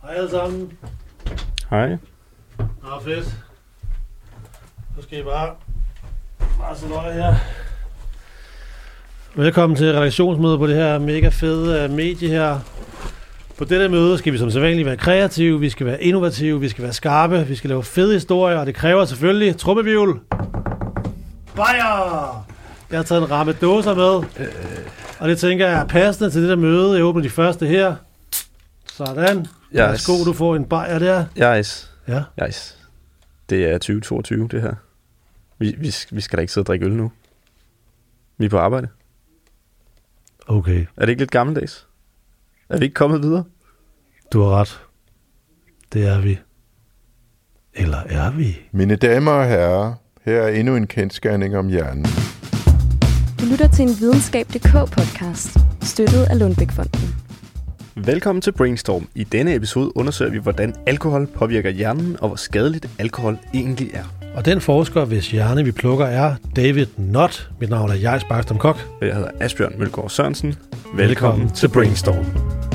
Hej alle sammen. Hej. Nå, fedt. Nu skal I bare se løg her. Velkommen til redaktionsmødet på det her mega fede medie her. På dette møde skal vi som sædvanligt være kreative, vi skal være innovative, vi skal være skarpe, vi skal lave fede historier, og det kræver selvfølgelig trummevivl. Bajer! Jeg har taget en ramme dåser med, og det tænker jeg er passende til det der møde. Jeg åbner de første her. Sådan. Værsgo, du får en bajer der. Yes. Ja. Yes. Det er 2022, det her. Vi skal da ikke sidde og drikke øl nu. Vi er på arbejde. Okay. Er det ikke lidt gammeldags? Er vi ikke kommet videre? Du har ret. Det er vi. Eller er vi? Mine damer og herrer, her er endnu en kendsgerning om hjernen. Du lytter til en Videnskab.dk-podcast, støttet af Lundbeck-fonden. Velkommen til Brainstorm. I denne episode undersøger vi, hvordan alkohol påvirker hjernen, og hvor skadeligt alkohol egentlig er. Og den forsker, hvis hjerne vi plukker, er David Nott. Mit navn er Jais Barkstrøm Kok. Jeg hedder Asbjørn Mølgaard Sørensen. Velkommen til Brainstorm.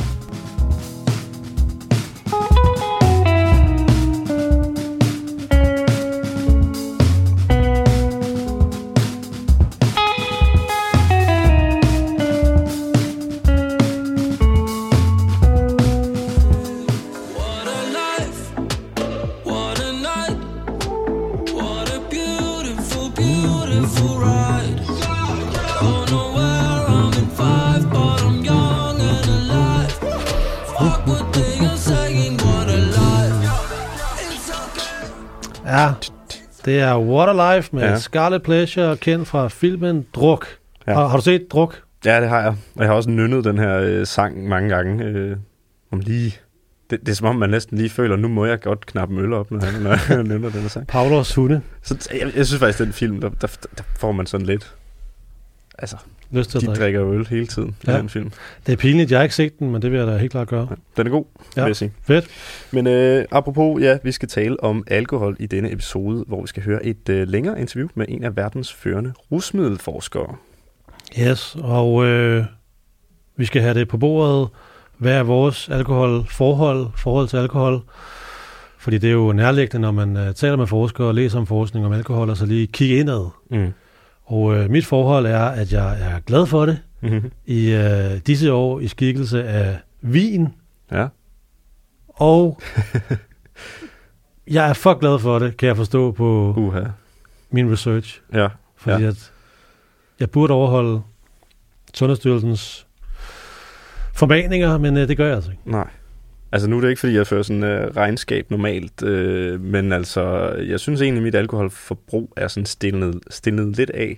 Ja, det er Waterlife med Scarlet Pleasure, kendt fra filmen Druk. Ja. Har du set Druk? Ja, det har jeg. Og jeg har også nynnet den her sang mange gange. Det er som om, man næsten lige føler, nu må jeg godt knappe øl op, når jeg nynner den her sang. Pavlovs hunde. Så jeg synes faktisk, den film, der får man sådan lidt... Altså, lyst til at drikke. Drikker øl hele tiden i den film. Det er pinligt, jeg har ikke set den, men det vil jeg da helt klart gøre. Ja, den er god, vil jeg sige. Fedt. Men apropos, vi skal tale om alkohol i denne episode, hvor vi skal høre et længere interview med en af verdens førende rusmiddelforskere. Yes, og vi skal have det på bordet. Hvad er vores forhold til alkohol? Fordi det er jo nærliggende, når man taler med forskere og læser om forskning om alkohol, og så lige kigge indad. Mm. Og mit forhold er, at jeg er glad for det i disse år i skikkelse af vin. Ja. Og jeg er for glad for det, kan jeg forstå på min research. Ja. Fordi at jeg burde overholde Sundhedsstyrelsens formaninger, men det gør jeg altså ikke. Nej. Altså nu er det ikke, fordi jeg fører sådan regnskab normalt, men altså, jeg synes egentlig, at mit alkoholforbrug er sådan stillet lidt af.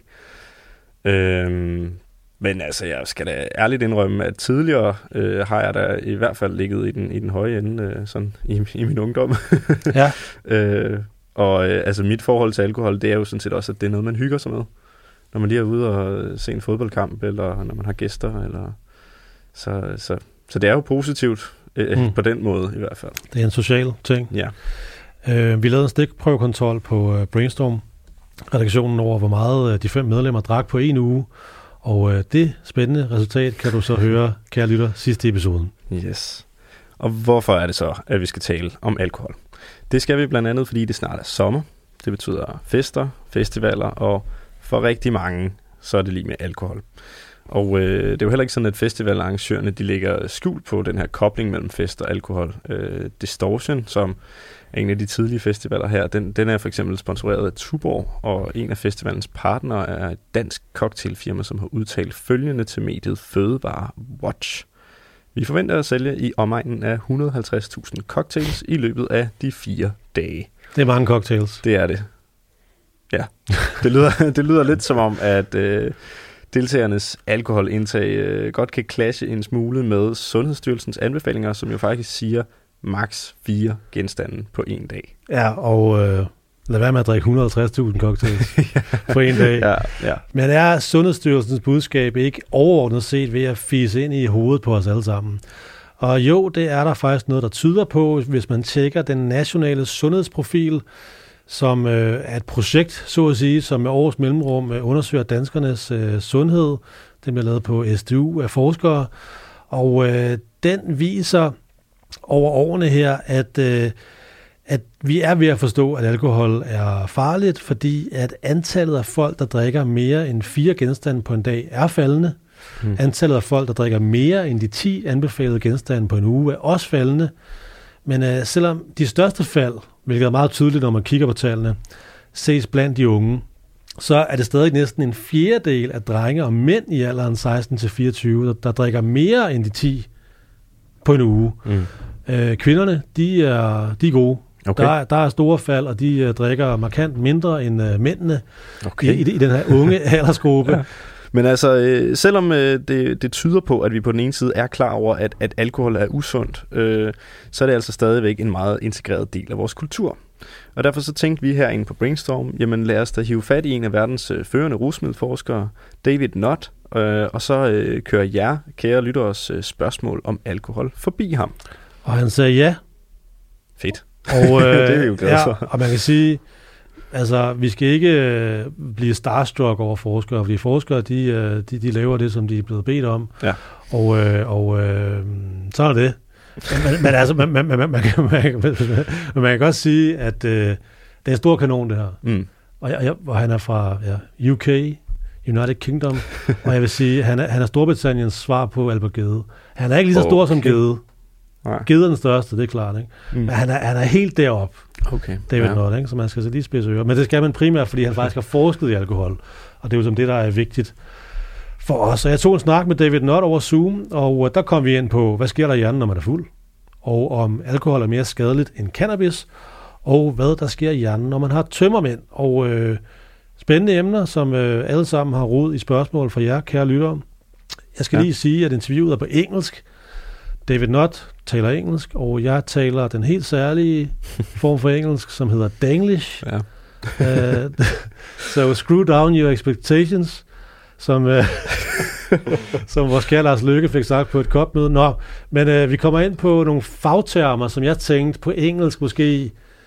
Men altså, jeg skal da ærligt indrømme, at tidligere har jeg da i hvert fald ligget i den høje ende, sådan i min ungdom. Ja. Altså mit forhold til alkohol, det er jo sådan set også, at det er noget, man hygger sig med. Når man lige er ude og se en fodboldkamp, eller når man har gæster, eller så det er jo positivt. På den måde i hvert fald. Det er en social ting. Ja. Vi lavede en stikprøvekontrol på Brainstorm-redaktionen over, hvor meget de 5 medlemmer drak på en uge. Og det spændende resultat kan du så høre, kære lytter, sidste episoden. Yes. Og hvorfor er det så, at vi skal tale om alkohol? Det skal vi blandt andet, fordi det snart er sommer. Det betyder fester, festivaler, og for rigtig mange, så er det lige med alkohol. Og det er jo heller ikke sådan, at festivalarrangørerne de lægger skjult på den her kobling mellem fest og alkohol. Distortion, som er en af de tidlige festivaler her, den er for eksempel sponsoreret af Tuborg, og en af festivalens partnere er et dansk cocktailfirma, som har udtalt følgende til mediet Fødevare Watch. Vi forventer at sælge i omegnen af 150.000 cocktails i løbet af de 4 dage. Det er mange cocktails. Det er det. Ja, det lyder lidt som om, at... deltagernes alkoholindtag godt kan clashe en smule med Sundhedsstyrelsens anbefalinger, som jo faktisk siger maks 4 genstande på en dag. Ja, og lad være med at drikke 150.000 cocktails på en dag. Ja. Men er Sundhedsstyrelsens budskab ikke overordnet set ved at fise ind i hovedet på os alle sammen? Og jo, det er der faktisk noget, der tyder på, hvis man tjekker den nationale sundhedsprofil, som er et projekt, så at sige, som med års mellemrum undersøger danskernes sundhed. Den bliver lavet på SDU af forskere, og den viser, over årene her, at vi er ved at forstå, at alkohol er farligt, fordi at antallet af folk, der drikker mere end 4 genstande på en dag, er faldende. Antallet af folk, der drikker mere end de 10 anbefalede genstande på en uge, er også faldende. Men selvom de største fald, hvilket er meget tydeligt, når man kigger på tallene, ses blandt de unge, så er det stadig næsten en fjerdedel af drenge og mænd i alderen 16-24, der drikker mere end de 10 på en uge. Kvinderne, de er gode. Okay. Der er store fald, og de drikker markant mindre end mændene i den her unge aldersgruppe. Ja. Men altså, selvom det tyder på, at vi på den ene side er klar over, at alkohol er usundt, så er det altså stadigvæk en meget integreret del af vores kultur. Og derfor så tænkte vi herinde på Brainstorm, jamen lad os da hive fat i en af verdens førende rusmiddelforskere, David Nutt, og så køre jer, kære lytteres, spørgsmål om alkohol forbi ham. Og han sagde ja. Fedt. Og, det er vi jo glade for. Og man kan sige, altså, vi skal ikke blive starstruck over forskere, fordi forskere, de laver det, som de er blevet bedt om. Ja. Og så er det. Men altså, man kan godt sige, at det er en stor kanon, det her. Og han er fra UK, United Kingdom, og jeg vil sige, han er Storbritanniens svar på Albert Gede. Han er ikke lige så stor som Gede. Gede er den største, det er klart, ikke? Men han er helt deroppe. Okay. David Nutt, ikke? Så man skal så lige spidse ører. Men det skal man primært, fordi han faktisk har forsket i alkohol. Og det er jo som det, der er vigtigt for os. Så jeg tog en snak med David Nutt over Zoom, og der kom vi ind på, hvad sker der i hjernen, når man er fuld? Og om alkohol er mere skadeligt end cannabis, og hvad der sker i hjernen, når man har tømmermænd. Og spændende emner, som alle sammen har rod i spørgsmål fra jer, kære lyttere. Jeg skal lige sige, at interviewet er på engelsk. David Nutt taler engelsk, og jeg taler den helt særlige form for engelsk, som hedder Danglish. Ja. So screw down your expectations, som vores kære Lars Løkke fik sagt på et kopmøde. Nå, men vi kommer ind på nogle fagtermer, som jeg tænkte på engelsk måske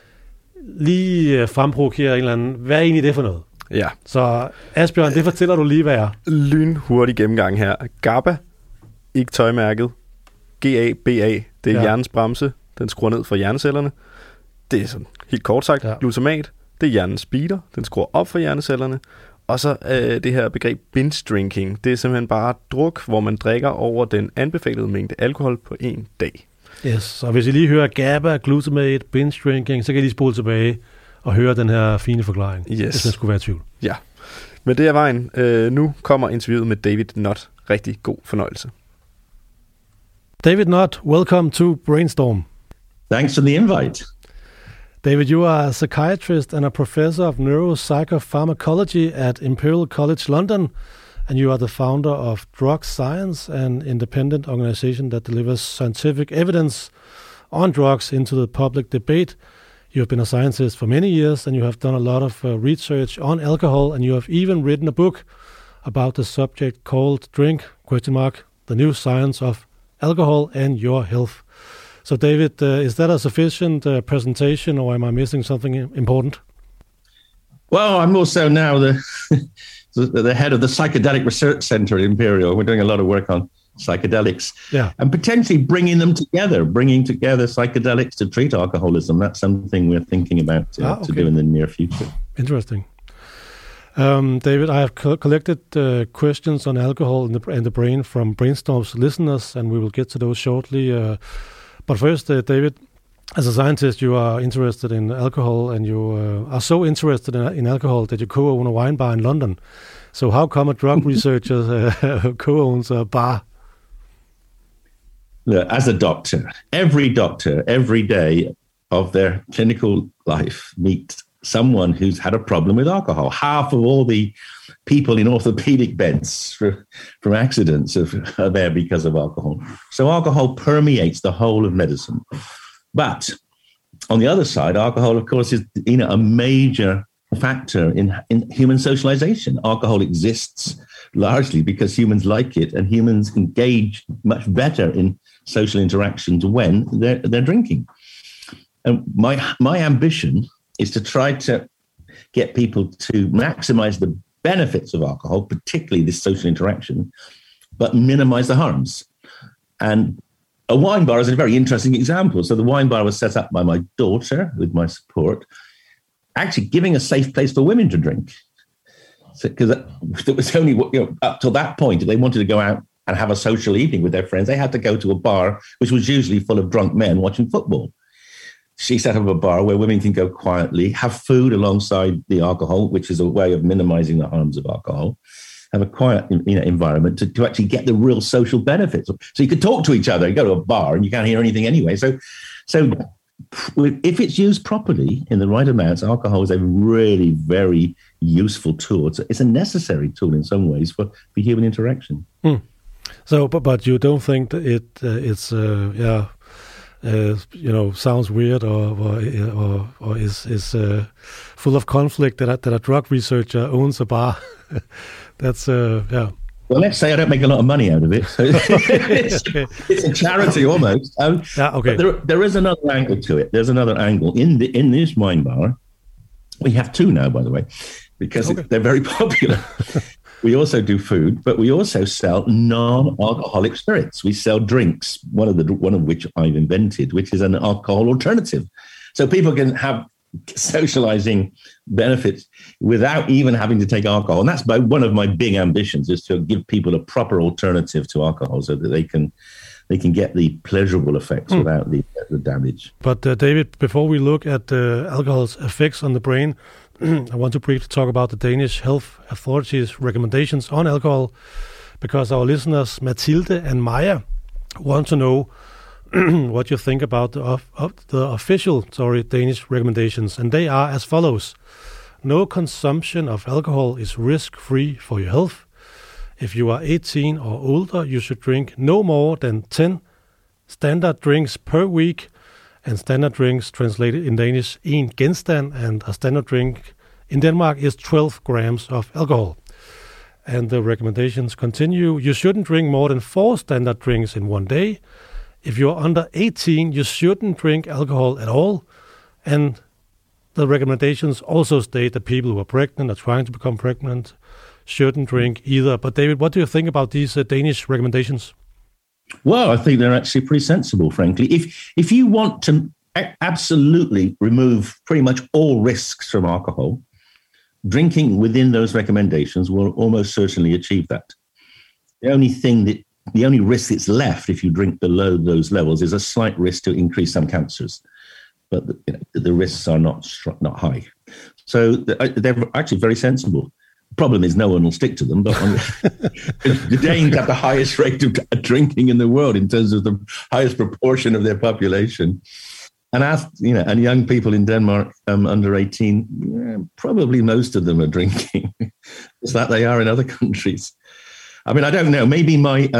lige fremprovokere en eller anden. Hvad er egentlig det for noget? Ja. Så Asbjørn, det fortæller du lige, hvad er. Lynhurtig gennemgang her. GABA, ikke tøjmærket. GABA, det er hjernens bremse. Den skruer ned for hjernecellerne. Det er sådan helt kort sagt. Glutamat, det er hjernens speeder. Den skruer op for hjernecellerne. Og så det her begreb binge drinking. Det er simpelthen bare druk, hvor man drikker over den anbefalede mængde alkohol på en dag. Yes, så hvis I lige hører GABA, glutamate, binge drinking, så kan I lige spole tilbage og høre den her fine forklaring, hvis man skulle være i tvivl. Ja, men det er vejen. Nu kommer interviewet med David Nutt. Rigtig god fornøjelse. David Nutt, welcome to Brainstorm. Thanks for the invite. David, you are a psychiatrist and a professor of neuropsychopharmacology at Imperial College London, and you are the founder of Drug Science, an independent organization that delivers scientific evidence on drugs into the public debate. You have been a scientist for many years, and you have done a lot of research on alcohol, and you have even written a book about the subject called Drink, The New Science of Alcohol and Your Health. So, David, is that a sufficient presentation, or am I missing something important? Well, I'm also now the head of the Psychedelic Research Center at Imperial. We're doing a lot of work on psychedelics and potentially bringing together psychedelics to treat alcoholism. That's something we're thinking about to do in the near future. Interesting. David, I have collected questions on alcohol and the brain from Brainstorm's listeners, and we will get to those shortly. But first, David, as a scientist, you are interested in alcohol, and you are so interested in alcohol that you co-own a wine bar in London. So how come a drug researcher co-owns a bar? Look, as a doctor, every day of their clinical life meets someone who's had a problem with alcohol. Half of all the people in orthopedic beds from accidents are there because of alcohol. So alcohol permeates the whole of medicine. But on the other side, alcohol, of course, is a major factor in human socialization. Alcohol exists largely because humans like it, and humans engage much better in social interactions when they're drinking. And my ambition is to try to get people to maximize the benefits of alcohol, particularly this social interaction, but minimize the harms. And a wine bar is a very interesting example. So the wine bar was set up by my daughter with my support, actually giving a safe place for women to drink. Because it was only, up till that point, if they wanted to go out and have a social evening with their friends, they had to go to a bar, which was usually full of drunk men watching football. She set up a bar where women can go quietly, have food alongside the alcohol, which is a way of minimizing the harms of alcohol, have a quiet environment to actually get the real social benefits. So you could talk to each other. You go to a bar and you can't hear anything anyway. So if it's used properly in the right amounts, alcohol is a really very useful tool. It's a necessary tool in some ways for human interaction. So, but you don't think that it's sounds weird or is full of conflict that a drug researcher owns a bar? That's Well, let's say I don't make a lot of money out of it. So it's a charity almost. Okay. There is another angle to it. There's another angle in this wine bar. We have two now, by the way, because they're very popular. We also do food, but we also sell non-alcoholic spirits. We sell drinks, one of which I've invented, which is an alcohol alternative. So people can have socializing benefits without even having to take alcohol. And that's one of my big ambitions, is to give people a proper alternative to alcohol so that they can get the pleasurable effects without the damage. But David, before we look at alcohol's effects on the brain, I want to briefly talk about the Danish Health Authority's recommendations on alcohol, because our listeners Mathilde and Maya want to know what you think about the official Danish recommendations, and they are as follows. No consumption of alcohol is risk-free for your health. If you are 18 or older, you should drink no more than 10 standard drinks per week, and standard drinks translated in Danish, en genstand, and a standard drink in Denmark is 12 grams of alcohol. And the recommendations continue. You shouldn't drink more than 4 standard drinks in one day. If you're under 18, you shouldn't drink alcohol at all. And the recommendations also state that people who are pregnant or trying to become pregnant shouldn't drink either. But David, what do you think about these Danish recommendations? Well, I think they're actually pretty sensible, frankly. If you want to absolutely remove pretty much all risks from alcohol, drinking within those recommendations will almost certainly achieve that. The only risk that's left if you drink below those levels is a slight risk to increase some cancers, but the risks are not high. So they're actually very sensible. Problem is no one will stick to them, but the Danes have the highest rate of drinking in the world in terms of the highest proportion of their population. And and young people in Denmark under 18, probably most of them are drinking. It's like they are in other countries. I mean, I don't know. Maybe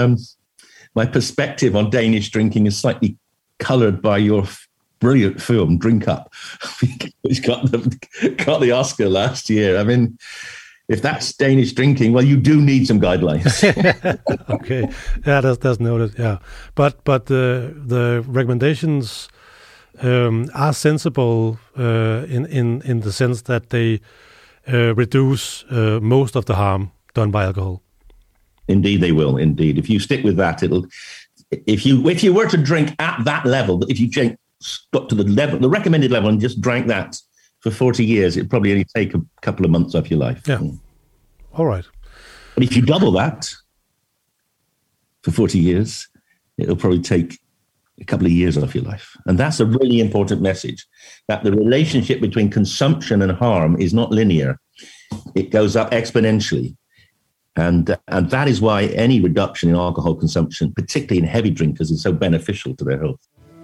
my perspective on Danish drinking is slightly coloured by your brilliant film Drink Up, which got the Oscar last year. I mean, if that's Danish drinking, well, you do need some guidelines. Okay, yeah, that's noted. Yeah, but the recommendations are sensible in the sense that they reduce most of the harm done by alcohol. Indeed, they will. Indeed, if you stick with that, it'll. If you were to drink at that level, if you got to the recommended level, and just drank that for 40 years, it'd probably only take a couple of months off your life. Yeah. All right. But if you double that for 40 years, it'll probably take a couple of years off your life. And that's a really important message, that the relationship between consumption and harm is not linear. It goes up exponentially. And that is why any reduction in alcohol consumption, particularly in heavy drinkers, is so beneficial to their health.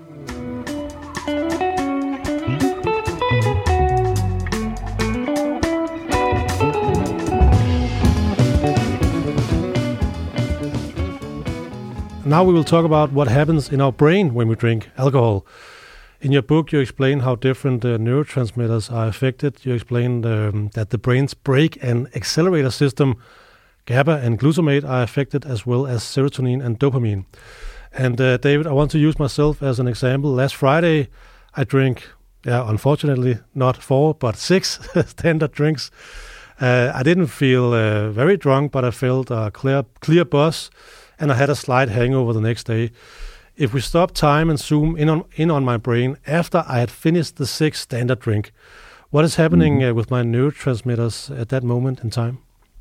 Now we will talk about what happens in our brain when we drink alcohol. In your book, you explain how different neurotransmitters are affected. You explain that the brain's brake and accelerator system, GABA and glutamate, are affected, as well as serotonin and dopamine. And David, I want to use myself as an example. Last Friday, I drank, unfortunately, not 4, but 6 standard drinks. I didn't feel very drunk, but I felt a clear buzz, and I had a slight hangover the next day. if we stop time and zoom in on my brain after I had finished the 6th standard drink, what is happening with my neurotransmitters at that moment in time?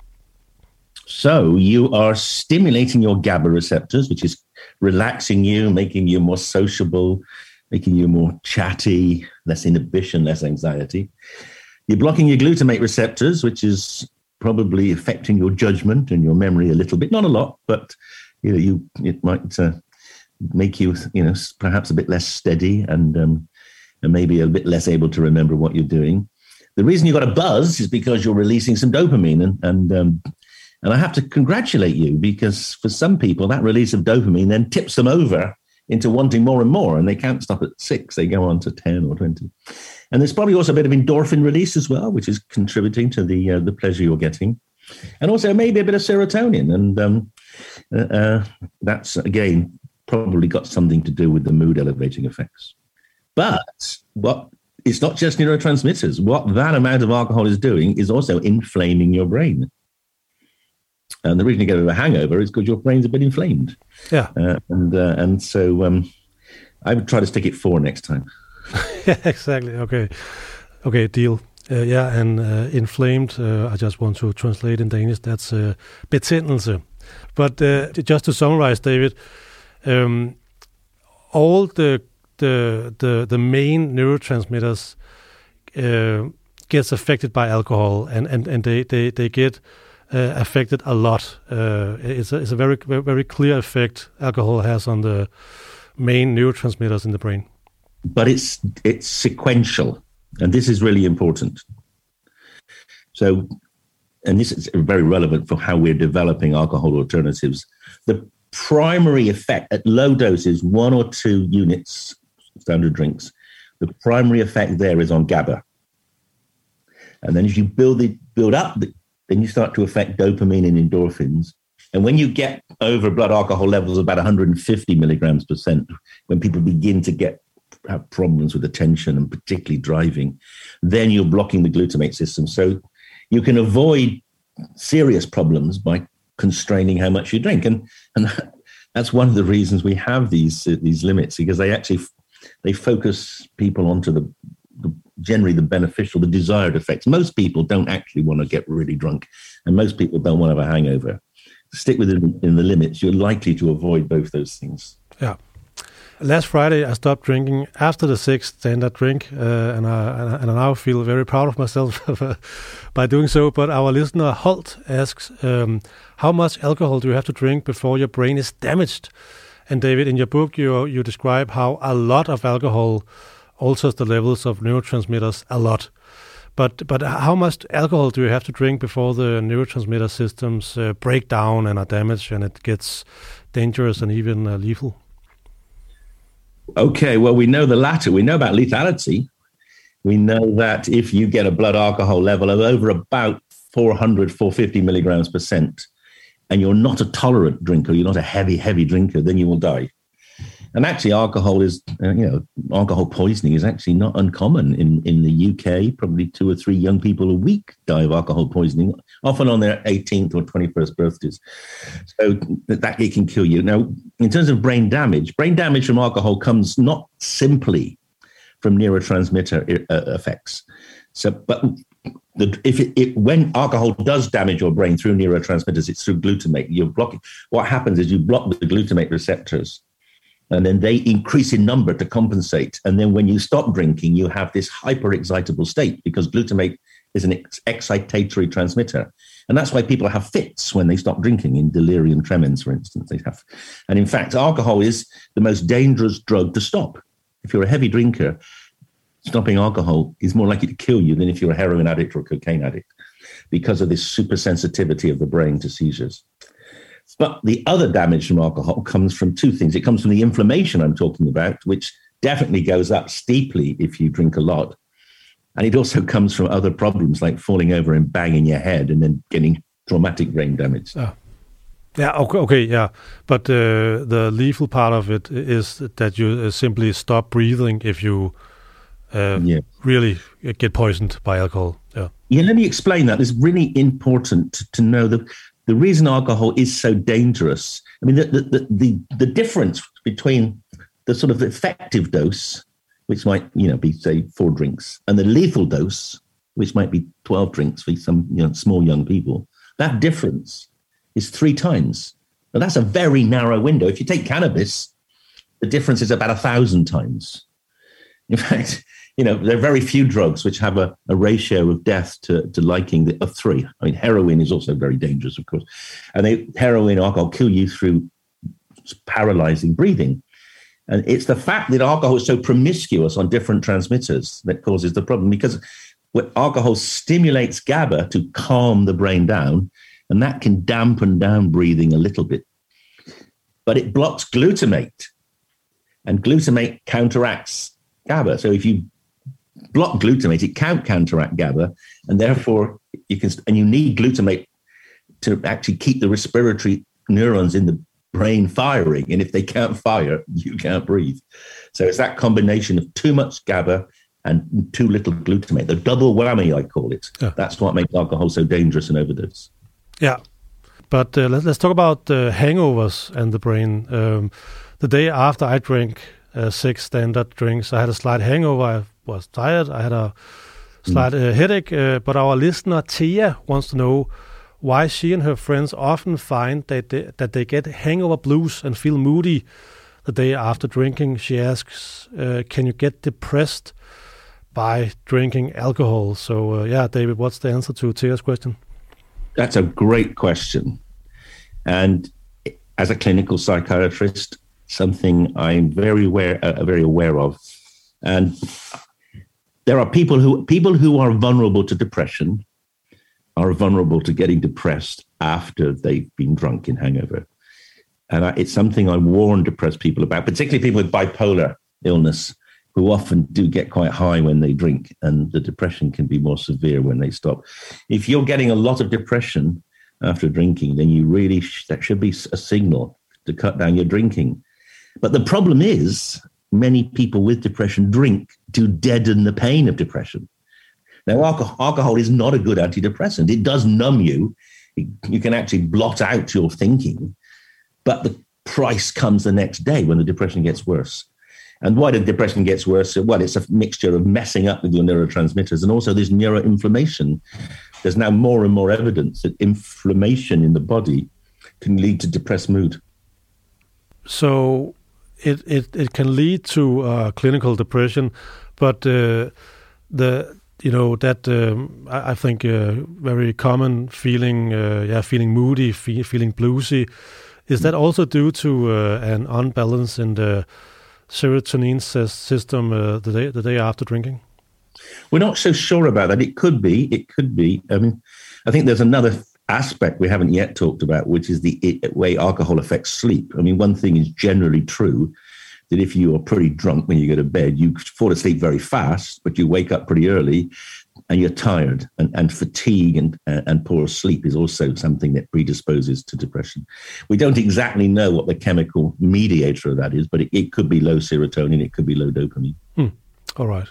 So you are stimulating your GABA receptors, which is relaxing you, making you more sociable, making you more chatty, less inhibition, less anxiety. You're blocking your glutamate receptors, which is probably affecting your judgment and your memory a little bit. Not a lot, but it might make you, perhaps a bit less steady and maybe a bit less able to remember what you're doing. The reason you got a buzz is because you're releasing some dopamine, and I have to congratulate you, because for some people that release of dopamine then tips them over into wanting more and more, and they can't stop at 6; they go on to 10 or 20. And there's probably also a bit of endorphin release as well, which is contributing to the pleasure you're getting, and also maybe a bit of serotonin, and that's again probably got something to do with the mood elevating effects. But it's not just neurotransmitters. What that amount of alcohol is doing is also inflaming your brain. And the reason you get a hangover is because your brain's a bit inflamed. Yeah. And so I would try to stick it 4 next time. Yeah, exactly. Okay, deal. And inflamed, I just want to translate in Danish, that's betændelse. But just to summarize, David, all the main neurotransmitters gets affected by alcohol, and they get affected a lot. It's a very, very clear effect alcohol has on the main neurotransmitters in the brain. But it's sequential, and this is really important. So, and this is very relevant for how we're developing alcohol alternatives. The primary effect at low doses, 1 or 2 units, standard drinks, the primary effect there is on GABA. And then as you build up, then you start to affect dopamine and endorphins. And when you get over blood alcohol levels of about 150 milligrams %, when people begin to have problems with attention and particularly driving, then you're blocking the glutamate system. So you can avoid serious problems by constraining how much you drink. And that's one of the reasons we have these limits, because they focus people onto the generally the beneficial, the desired effects. Most people don't actually want to get really drunk, and most people don't want to have a hangover. Stick within the limits, you're likely to avoid both those things. Yeah. Last Friday, I stopped drinking after the 6th standard drink, and I now feel very proud of myself by doing so. But our listener, Holt, asks, how much alcohol do you have to drink before your brain is damaged? And David, in your book, you describe how a lot of alcohol alters the levels of neurotransmitters a lot. But how much alcohol do you have to drink before the neurotransmitter systems break down and are damaged, and it gets dangerous and even lethal? Okay, well, we know the latter. We know about lethality. We know that if you get a blood alcohol level of over about 450 milligrams %, and you're not a tolerant drinker, you're not a heavy drinker, then you will die. And actually, alcohol poisoning is actually not uncommon in the UK. Probably 2 or 3 young people a week die of alcohol poisoning, often on their 18th or 21st birthdays. So that it can kill you. Now, in terms of brain damage from alcohol comes not simply from neurotransmitter effects. So, but when alcohol does damage your brain through neurotransmitters, it's through glutamate. You're blocking. What happens is you block the glutamate receptors, and then they increase in number to compensate. And then when you stop drinking, you have this hyper-excitable state, because glutamate is an excitatory transmitter. And that's why people have fits when they stop drinking, in delirium tremens, for instance. And in fact, alcohol is the most dangerous drug to stop. If you're a heavy drinker, stopping alcohol is more likely to kill you than if you're a heroin addict or a cocaine addict, because of this super sensitivity of the brain to seizures. But the other damage from alcohol comes from 2 things. It comes from the inflammation I'm talking about, which definitely goes up steeply if you drink a lot. And it also comes from other problems like falling over and banging your head and then getting traumatic brain damage. Okay, yeah. But the lethal part of it is that you simply stop breathing if you really get poisoned by alcohol. Yeah, let me explain that. It's really important to know that the reason alcohol is so dangerous. I mean, the difference between the sort of effective dose, which might, be, say, 4 drinks, and the lethal dose, which might be 12 drinks for some small young people, that difference is 3 times. Now, that's a very narrow window. If you take cannabis, the difference is about 1,000 times. In fact, there are very few drugs which have a ratio of death to liking of 3. I mean, heroin is also very dangerous, of course. And heroin, alcohol kill you through paralyzing breathing. And it's the fact that alcohol is so promiscuous on different transmitters that causes the problem, because alcohol stimulates GABA to calm the brain down, and that can dampen down breathing a little bit. But it blocks glutamate, and glutamate counteracts GABA. So if you block glutamate, it can't counteract GABA, and therefore you need glutamate to actually keep the respiratory neurons in the brain firing. And if they can't fire, you can't breathe. So it's that combination of too much GABA and too little glutamate, the double whammy, I call it. Yeah. That's what makes alcohol so dangerous in overdose. Yeah. But let's talk about hangovers and the brain. The day after I drank 6 standard drinks, I had a slight hangover. I was tired. I had a slight headache. But our listener, Tia, wants to know why she and her friends often find that they get hangover blues and feel moody the day after drinking. She asks, can you get depressed by drinking alcohol? So, David, what's the answer to Tia's question? That's a great question. And as a clinical psychiatrist, something I'm very aware of. And there are people who are vulnerable to depression, are vulnerable to getting depressed after they've been drunk in hangover. And it's something I warn depressed people about, particularly people with bipolar illness, who often do get quite high when they drink, and the depression can be more severe when they stop. If you're getting a lot of depression after drinking, then that should be a signal to cut down your drinking. But the problem is, many people with depression drink to deaden the pain of depression. Now, alcohol is not a good antidepressant. It does numb you. You can actually blot out your thinking, but the price comes the next day when the depression gets worse. And why the depression gets worse? Well, it's a mixture of messing up with your neurotransmitters, and also there's neuroinflammation. There's now more and more evidence that inflammation in the body can lead to depressed mood. So it can lead to clinical depression, but I think very common feeling, feeling moody, feeling bluesy. Is that also due to an unbalance in the serotonin system the day after drinking? We're not so sure about that. It could be. I mean, I think there's another aspect we haven't yet talked about, which is the way alcohol affects sleep. I mean, one thing is generally true, that if you are pretty drunk when you go to bed, you fall asleep very fast, but you wake up pretty early and you're tired, and fatigue and poor sleep is also something that predisposes to depression. We don't exactly know what the chemical mediator of that is, but it could be low serotonin, it could be low dopamine. All right.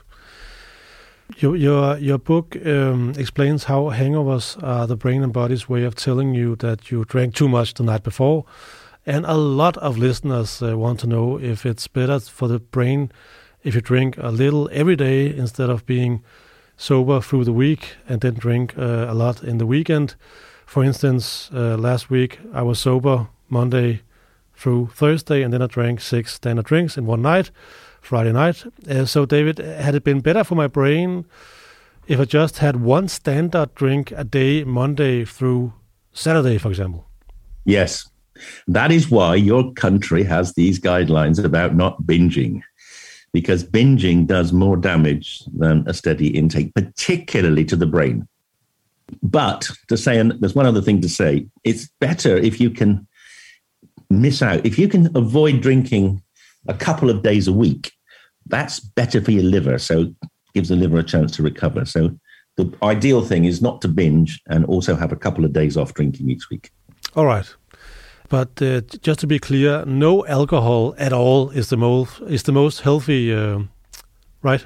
Your book explains how hangovers are the brain and body's way of telling you that you drank too much the night before. And a lot of listeners want to know if it's better for the brain if you drink a little every day instead of being sober through the week and then drink a lot in the weekend. For instance, last week I was sober Monday through Thursday, and then I drank 6 standard drinks in one night, Friday night. So, David, had it been better for my brain if I just had 1 standard drink a day, Monday through Saturday, for example? Yes. That is why your country has these guidelines about not binging, because binging does more damage than a steady intake, particularly to the brain. But to say, and there's one other thing to say, it's better if you can miss out. If you can avoid drinking a couple of days a week, that's better for your liver. So it gives the liver a chance to recover. So the ideal thing is not to binge and also have a couple of days off drinking each week. All right. But just to be clear, no alcohol at all is the most healthy, right?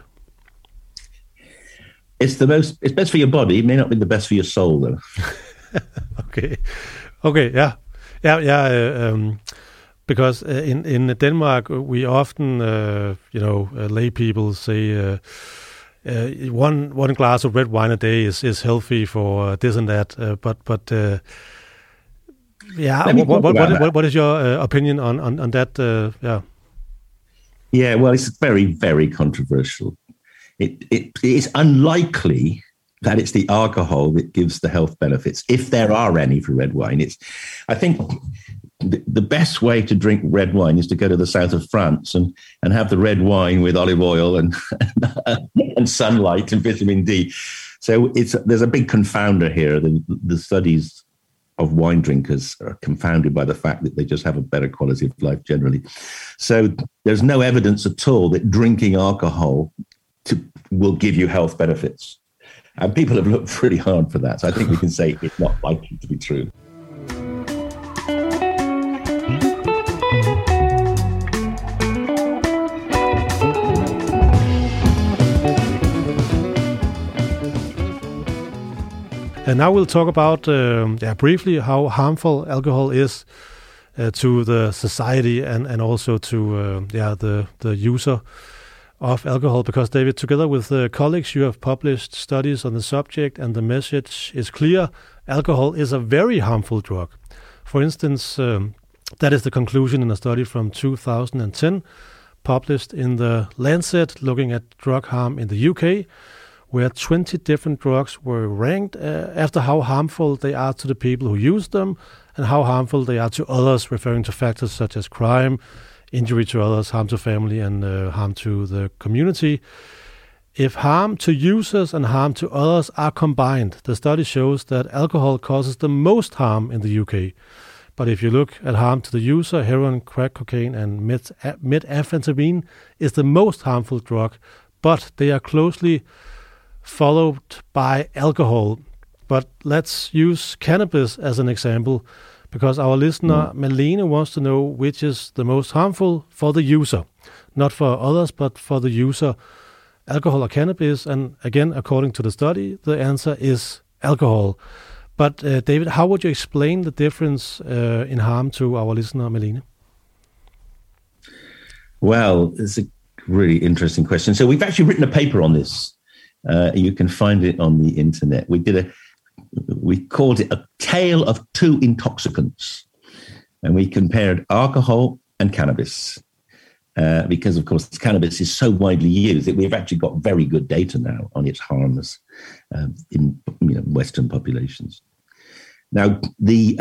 It's best for your body. It may not be the best for your soul, though. Okay, yeah. Because in Denmark, we often, lay people say one glass of red wine a day is healthy for this and that. What is your opinion on that? Yeah, well, it's very, very controversial. It is unlikely that it's the alcohol that gives the health benefits, if there are any for red wine. I think the best way to drink red wine is to go to the south of France and have the red wine with olive oil and sunlight and vitamin D. So there's a big confounder here. The studies of wine drinkers are confounded by the fact that they just have a better quality of life generally. So there's no evidence at all that drinking alcohol will give you health benefits. And people have looked pretty hard for that. So I think we can say it's not likely to be true. And now we'll talk about briefly how harmful alcohol is to the society and also to the user of alcohol. Because, David, together with colleagues, you have published studies on the subject, and the message is clear: alcohol is a very harmful drug. For instance, that is the conclusion in a study from 2010 published in the Lancet looking at drug harm in the UK, where 20 different drugs were ranked after how harmful they are to the people who use them and how harmful they are to others, referring to factors such as crime, injury to others, harm to family, and harm to the community. If harm to users and harm to others are combined, the study shows that alcohol causes the most harm in the UK. But if you look at harm to the user, heroin, crack cocaine, and methamphetamine is the most harmful drug, but they are closely followed by alcohol. But let's use cannabis as an example, because our listener Malene wants to know which is the most harmful for the user, not for others, but for the user, alcohol or cannabis. And again, according to the study, the answer is alcohol. But David, how would you explain the difference in harm to our listener Malene? Well, it's a really interesting question. So we've actually written a paper on this. You can find it on the internet. We called it a tale of two intoxicants, and we compared alcohol and cannabis because, of course, cannabis is so widely used that we've actually got very good data now on its harms in Western populations. Now, the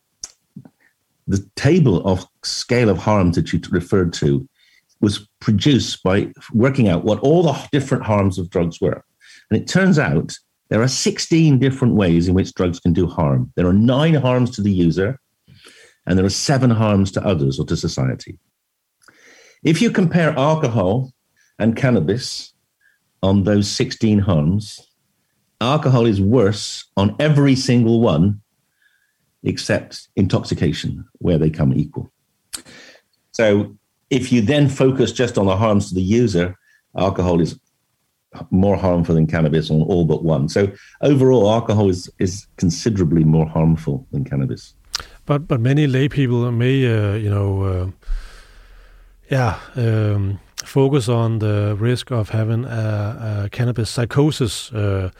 table of scale of harm that you referred to was produced by working out what all the different harms of drugs were. And it turns out there are 16 different ways in which drugs can do harm. There are 9 harms to the user, and there are 7 harms to others or to society. If you compare alcohol and cannabis on those 16 harms, alcohol is worse on every single one except intoxication, where they come equal. So if you then focus just on the harms to the user, alcohol is more harmful than cannabis on all but one. So overall, alcohol is considerably more harmful than cannabis. But many lay people may, focus on the risk of having a cannabis psychosis.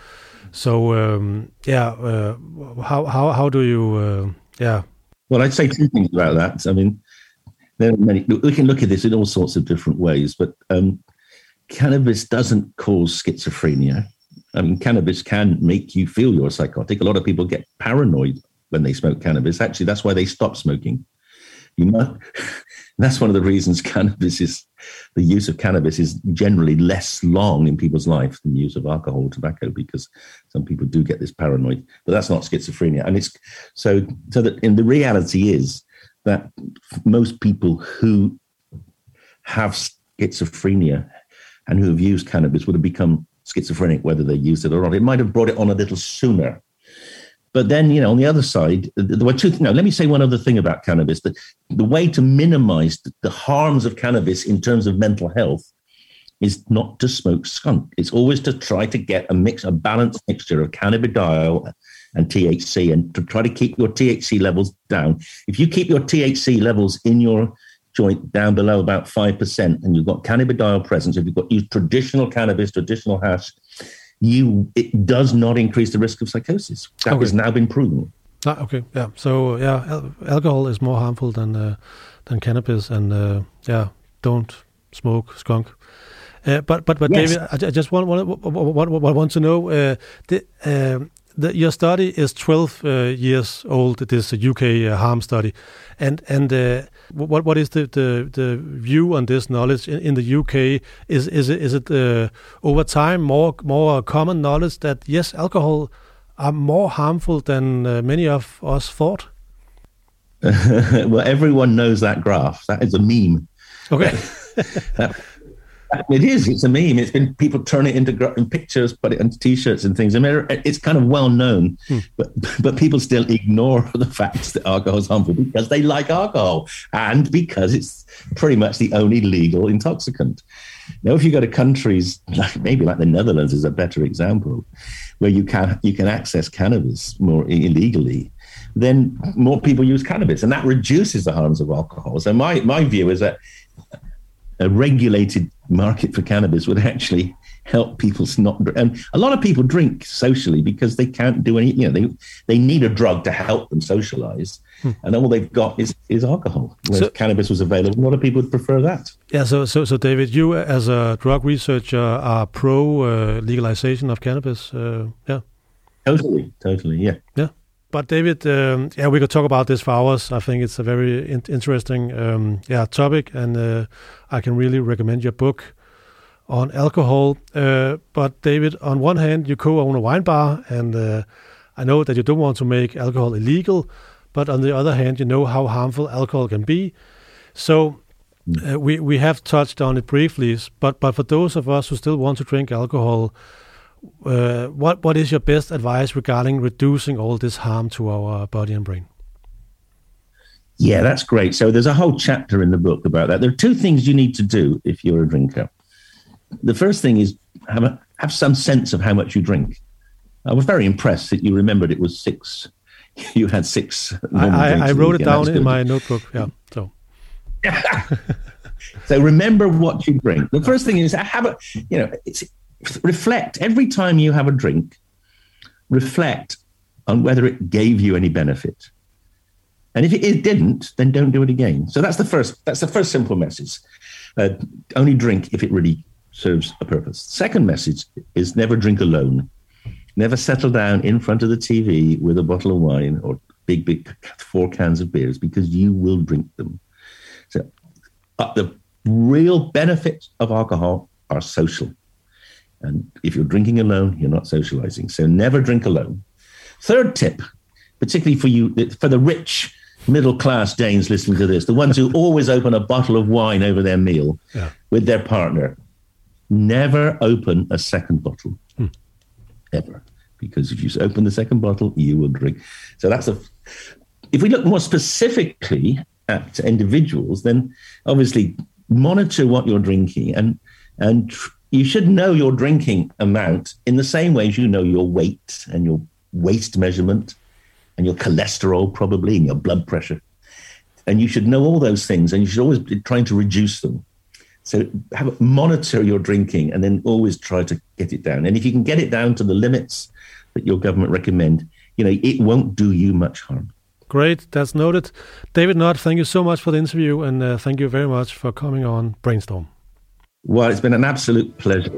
How do you? Well, I'd say 2 things about that. I mean, there are many. We can look at this in all sorts of different ways, but cannabis doesn't cause schizophrenia. I mean, cannabis can make you feel you're psychotic. A lot of people get paranoid when they smoke cannabis. Actually, that's why they stop smoking. That's one of the reasons the use of cannabis is generally less long in people's life than the use of alcohol or tobacco, because some people do get this paranoid. But that's not schizophrenia. And it's so that in the reality is that most people who have schizophrenia and who have used cannabis would have become schizophrenic whether they used it or not. It might have brought it on a little sooner. But then, on the other side, there were two. Let me say one other thing about cannabis. The way to minimize the harms of cannabis in terms of mental health is not to smoke skunk. It's always to try to get a balanced mixture of cannabidiol and THC, and to try to keep your THC levels down. If you keep your THC levels in your joint down below about 5%, and you've got cannabidiol present, if you've got used traditional cannabis, traditional hash, it does not increase the risk of psychosis. That has now been proven. Okay, yeah. So, alcohol is more harmful than cannabis, and don't smoke skunk. But yes. David, I just want to know, your study is 12 years old. This UK harm study, and what is the view on this knowledge in the UK? Is it over time more common knowledge that yes, alcohol are more harmful than many of us thought? Well, everyone knows that graph. That is a meme. Okay. It is. It's a meme. It's been people turn it into pictures, put it into T-shirts and things. I mean, it's kind of well known, but people still ignore the facts that alcohol is harmful because they like alcohol and because it's pretty much the only legal intoxicant. Now, if you go to countries maybe like the Netherlands is a better example, where you can access cannabis more illegally, then more people use cannabis, and that reduces the harms of alcohol. So my view is that a regulated market for cannabis would actually help people not drink. And a lot of people drink socially because they can't do any, they need a drug to help them socialize. And all they've got is alcohol. Whereas cannabis was available, a lot of people would prefer that. Yeah, so David, you as a drug researcher are pro legalization of cannabis, yeah? Totally, yeah. Yeah. But David, we could talk about this for hours. I think it's a very interesting topic, and I can really recommend your book on alcohol. But David, on one hand, you co-own a wine bar, and I know that you don't want to make alcohol illegal, but on the other hand, you know how harmful alcohol can be. So we have touched on it briefly, but for those of us who still want to drink alcohol, what is your best advice regarding reducing all this harm to our body and brain? Yeah, that's great. So there's a whole chapter in the book about that. There are two things you need to do if you're a drinker. The first thing is have some sense of how much you drink. I was very impressed that you remembered it was 6. You had 6. I wrote it down in my notebook. Yeah. So. So remember what you drink. The first thing is reflect every time you have a drink. Reflect on whether it gave you any benefit, and if it didn't, then don't do it again. So that's the first simple message. Only drink if it really serves a purpose. Second message is never drink alone. Never settle down in front of the TV with a bottle of wine or big 4 cans of beers, because you will drink them. So the real benefits of alcohol are social. And if you're drinking alone, you're not socializing. So never drink alone. Third tip, particularly for the rich middle-class Danes listening to this, the ones who always open a bottle of wine over their meal with their partner, never open a second bottle, ever. Because if you open the second bottle, you will drink. So if we look more specifically at individuals, then obviously monitor what you're drinking, and you should know your drinking amount in the same way as you know your weight and your waist measurement and your cholesterol probably and your blood pressure. And you should know all those things, and you should always be trying to reduce them. So monitor your drinking and then always try to get it down. And if you can get it down to the limits that your government recommend, it won't do you much harm. Great, that's noted. David Nutt, thank you so much for the interview, and thank you very much for coming on Brainstorm. Well, it's been an absolute pleasure.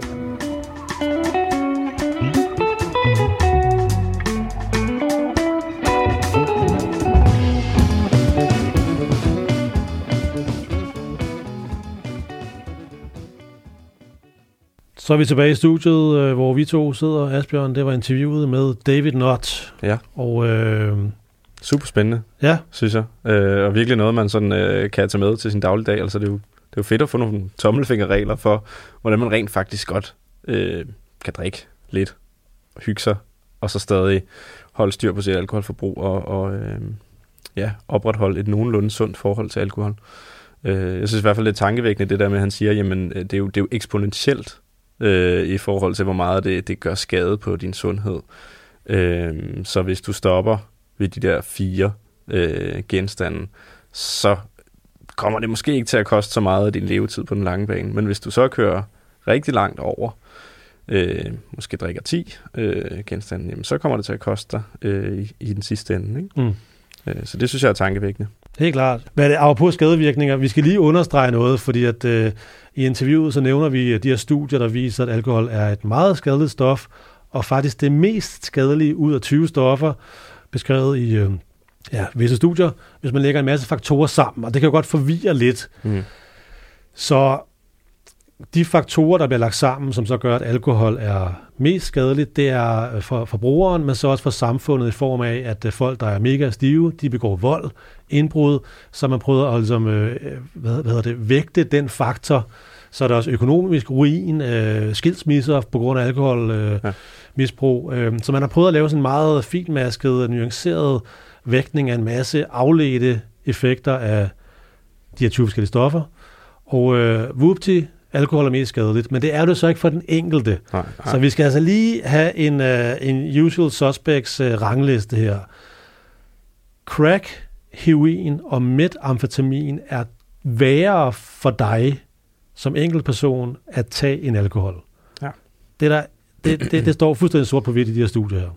Så er vi tilbage i studiet, hvor vi to sidder. Asbjørn, det var interviewet med David Nutt. Ja. Og super spændende, synes jeg. Og virkelig noget, man sådan kan tage med til sin dagligdag. Altså, det er jo fedt at få nogle tommelfingerregler for, hvordan man rent faktisk godt kan drikke lidt, hygge sig, og så stadig holde styr på sit alkoholforbrug og opretholde et nogenlunde sundt forhold til alkohol. Jeg synes i hvert fald, det er tankevækkende, det der med, at han siger, jamen, det er jo eksponentielt i forhold til, hvor meget det gør skade på din sundhed. Så hvis du stopper ved de der 4 genstande, så kommer det måske ikke til at koste så meget af din levetid på den lange bane. Men hvis du så kører rigtig langt over, måske drikker 10 genstande, jamen, så kommer det til at koste dig i den sidste ende. Ikke? Så det synes jeg er tankevækkende. Helt klart. Hvad er det apropos skadevirkninger? Vi skal lige understrege noget, fordi at i interviewet så nævner vi de her studier, der viser, at alkohol er et meget skadeligt stof, og faktisk det mest skadelige ud af 20 stoffer, beskrevet i visse studier, hvis man lægger en masse faktorer sammen, og det kan jo godt forvirre lidt. Så de faktorer, der bliver lagt sammen, som så gør, at alkohol er mest skadeligt, det er for forbrugeren, men så også for samfundet i form af, at folk, der er mega stive, de begår vold, indbrud, så man prøver at ligesom, vægte den faktor, så er der også økonomisk ruin, skilsmisser på grund af alkoholmisbrug. Så man har prøvet at lave sådan en meget finmasket, nuanceret vægtning af en masse afledte effekter af de her 20 forskellige stoffer. Og whoopty, alkohol er mest skadeligt, men det er det så ikke for den enkelte. Nej. Så vi skal altså lige have en usual suspects rangliste her. Crack, heroin og metamfetamin er værre for dig som enkeltperson at tage en alkohol. Ja. Det står fuldstændig sort på hvidt i de her studier her.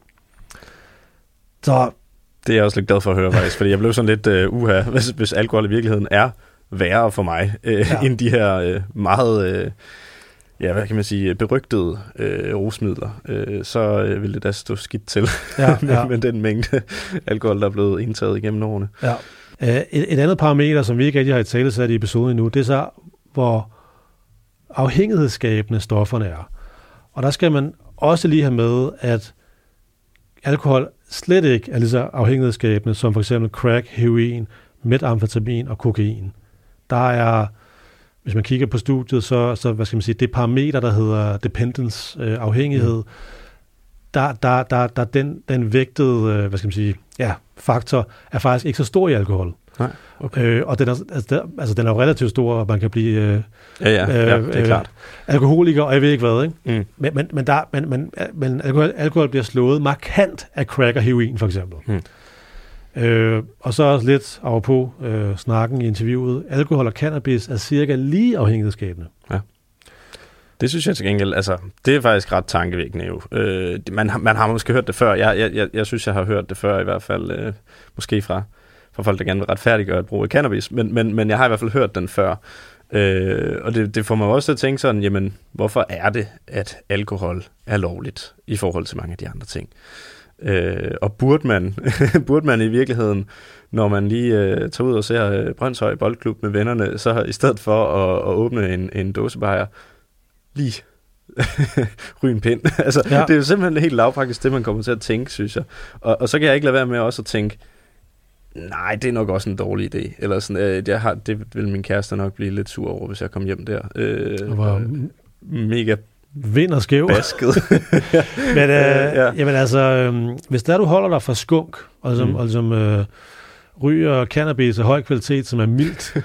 Så det er jeg også lidt glad for at høre, faktisk, fordi jeg blev sådan lidt hvis alkohol i virkeligheden er værre for mig, end de her meget, hvad kan man sige, berygtede rusmidler, så vil det da stå skidt til med den mængde alkohol, der er blevet indtaget igennem årene. Ja. Et andet parameter, som vi ikke rigtig har i talesat i episoden endnu, det er så, hvor afhængighedsskabende stofferne er. Og der skal man også lige have med, at alkohol slet ikke er lige så afhængighedsskabende som for eksempel crack, heroin, metamfetamin og kokain. Der er, hvis man kigger på studiet, så hvad skal man sige, det parameter, der hedder dependence, afhængighed, der den vægtede, hvad skal man sige, faktor er faktisk ikke så stor i alkohol. Nej, okay. Og den er jo relativt stor, og man kan blive det er klart. Alkoholiker, og jeg ved ikke hvad, ikke? Men alkohol bliver slået markant af crack og heroin, for eksempel. Og så også lidt over på snakken i interviewet. Alkohol og cannabis er cirka lige afhængighedsskabende. Ja. Det synes jeg til gengæld, altså, det er faktisk ret tankevækkende jo. Man har måske hørt det før. Jeg synes, jeg har hørt det før i hvert fald, måske fra folk, der gerne vil retfærdiggøre at bruge cannabis, men jeg har i hvert fald hørt den før. Og det får mig også til at tænke sådan, jamen, hvorfor er det, at alkohol er lovligt i forhold til mange af de andre ting? Og burde man i virkeligheden, når man lige tager ud og ser Brøndshøj Boldklub med vennerne, så i stedet for at åbne en dåsebajer, lige ryge en pind. Altså, det er jo simpelthen helt lavpraktisk det, man kommer til at tænke, synes jeg. Og så kan jeg ikke lade være med også at tænke, nej, det er nok også en dårlig idé. Eller sådan, det vil min kæreste nok blive lidt sur over, hvis jeg kom hjem der. Mega vind og skæv. Basket. Men jamen altså, hvis der du holder dig fra skunk, og som ryger cannabis af høj kvalitet, som er mildt,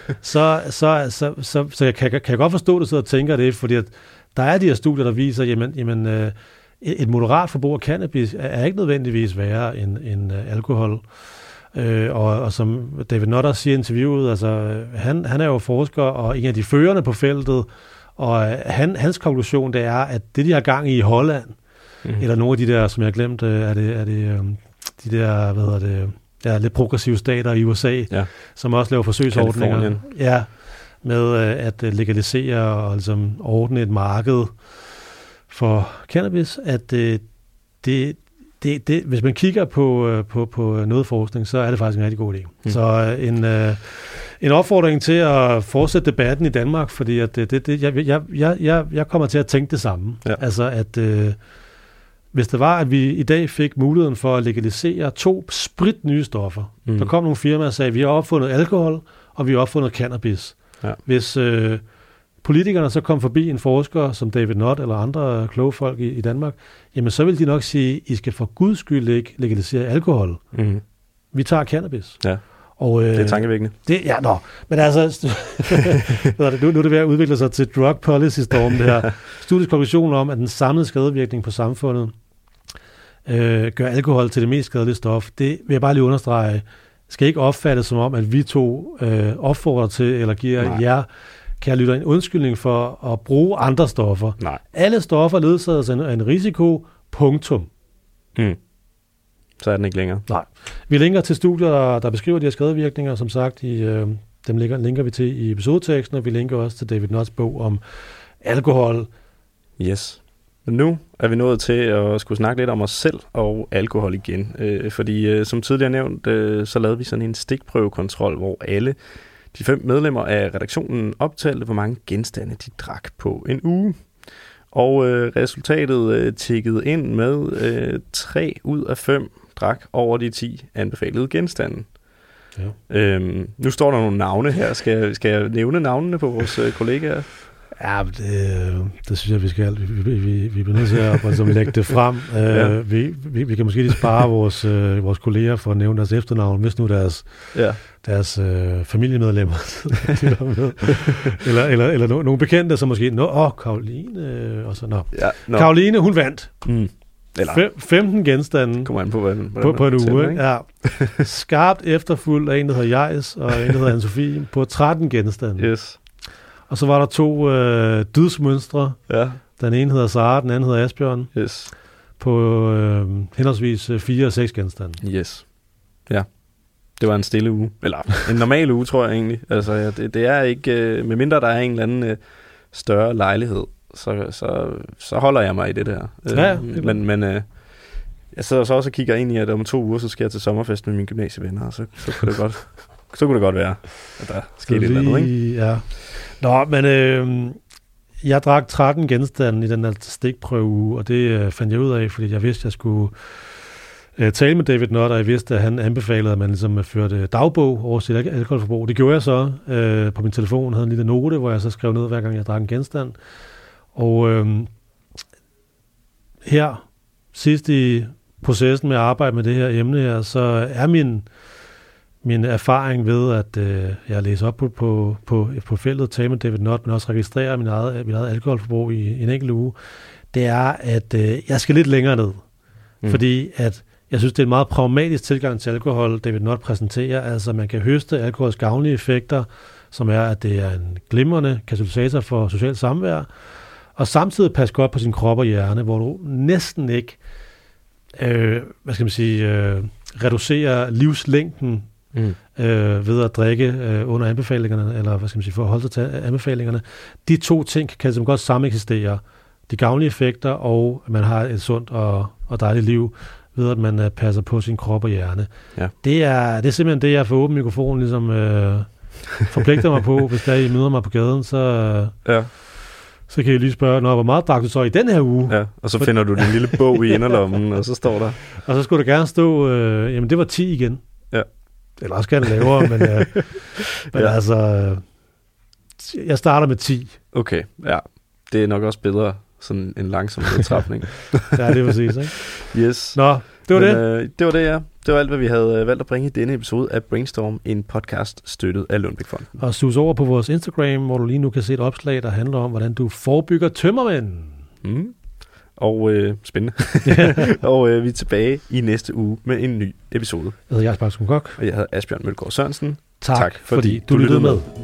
så kan jeg godt forstå, at du sidder og tænker det, fordi at der er de her studier, der viser, jamen et moderat forbrug af cannabis er ikke nødvendigvis værre end alkohol. Og som David Nutter siger i interviewet, altså han er jo forsker og en af de førende på feltet, og hans konklusion, det er, at det, de har gang i Holland, eller nogle af de der, som jeg har glemt, er det de der, lidt progressive stater i USA, som også laver forsøgsordninger. Ja, med at legalisere og altså ordne et marked for cannabis, at det hvis man kigger på noget forskning, så er det faktisk en rigtig god idé. Så en opfordring til at fortsætte debatten i Danmark, fordi at jeg kommer til at tænke det samme. Ja. Altså at hvis det var, at vi i dag fik muligheden for at legalisere 2 spritnye stoffer. Der kom nogle firmaer og sagde, at vi har opfundet alkohol, og vi har opfundet cannabis. Ja. Hvis politikerne så kom forbi en forsker som David Nutt eller andre kloge folk i Danmark, jamen så vil de nok sige, I skal for guds skyld ikke legalisere alkohol. Vi tager cannabis. Ja. Og, det er tankevækkende. Men altså, nu er det ved at udvikle sig til drug policy storm, det her. Studiets konklusion om, at den samlede skadevirkning på samfundet gør alkohol til det mest skadelige stof, det vil jeg bare lige understrege, skal ikke opfattes som om, at vi to opfordrer til, eller giver jer, kære lytter, en undskyldning for at bruge andre stoffer. Nej. Alle stoffer ledsages af en risiko, punktum. Så er den ikke længere. Nej. Vi linker til studier, der beskriver de her skadevirkninger, som sagt, dem linker vi til i episodeteksten, og vi linker også til David Nutts bog om alkohol. Yes. Men nu er vi nået til at skulle snakke lidt om os selv og alkohol igen. Fordi som tidligere nævnt, så lavede vi sådan en stikprøvekontrol, hvor alle de 5 medlemmer af redaktionen optalte, hvor mange genstande de drak på en uge. Og resultatet tikkede ind med 3 ud af 5 drak over de 10 anbefalede genstande. Ja. Nu står der nogle navne her. Skal jeg nævne navnene på vores kollegaer? Ja, det synes jeg, vi skal. Vi bliver nødt til at lægge det frem. Ja. Vi kan måske lige spare vores kolleger for at nævne deres efternavn, hvis nu deres familiemedlemmer eller nogle bekendte, som måske, Karoline, og så Karoline, hun vandt. Eller 15 genstande. Kommer an på, på en uge. Ja. Skarpt efterfulgt af en, der hedder Jais, og en, der hedder Anne-Sophie, på 13 genstande. Yes. Og så var der 2 dydsmønstre. Ja. Den ene hedder Sara, den anden hedder Asbjørn. Yes. På henholdsvis 4 og 6 genstande. Yes. Ja. Det var en stille uge. Eller en normal uge, tror jeg egentlig. Altså, det er ikke... medmindre der er en eller anden større lejlighed, så holder jeg mig i det der. Ja, men jeg sidder så også og kigger ind i, at om 2 uger, så skal jeg til sommerfest med mine gymnasievenner, og så kunne det godt være, at der skete et eller andet, ikke? Ja. Nå, men jeg drak 13 genstande i den her stikprøveuge, og det fandt jeg ud af, fordi jeg vidste, at jeg skulle tale med David Nutt, og jeg vidste, at han anbefalede, at man ligesom førte dagbog over sit alkoholforbrug. Det gjorde jeg så på min telefon, havde en lille note, hvor jeg så skrev ned, hver gang jeg drak en genstand. Og her, sidst i processen med at arbejde med det her emne her, så er min erfaring ved, at jeg læser op på feltet, tale med David Nutt, men også registrerer mit eget alkoholforbrug i en enkelt uge, det er, at jeg skal lidt længere ned. Fordi at jeg synes, det er en meget pragmatisk tilgang til alkohol, David Nutt præsenterer. Altså, man kan høste alkohols gavnlige effekter, som er, at det er en glimrende katalysator for socialt samvær, og samtidig passe godt på sin krop og hjerne, hvor du næsten ikke reducerer livslængden ved at drikke under anbefalingerne, eller for at holde sig til anbefalingerne. De 2 ting kan altså godt sameksistere. De gavnlige effekter, og man har et sundt og dejligt liv, ved at man passer på sin krop og hjerne. Ja. Det er simpelthen det, jeg får åben mikrofonen ligesom forpligter mig på. Hvis der I møder mig på gaden, så kan I lige spørge, hvor meget drak du så i den her uge? Ja, og så finder du din lille bog i inderlommen, og så står der. Og så skulle der gerne stå, jamen det var 10 igen. Ja. Eller også gerne lavere, men altså, jeg starter med 10. Okay, ja. Det er nok også bedre, sådan en langsom udtrapning. Ja, det er præcis, ikke? Yes. Nå, det var det. Det var det, ja. Det var alt, hvad vi havde valgt at bringe i denne episode af Brainstorm, en podcast støttet af Lundbeck-fonden. Og sus over på vores Instagram, hvor du lige nu kan se et opslag, der handler om, hvordan du forebygger tømmermænd. Og spændende. Og vi er tilbage i næste uge med en ny episode. Jeg hedder Jasper Kok. Og jeg hedder Asbjørn Mølgaard Sørensen. Tak fordi du lyttede med.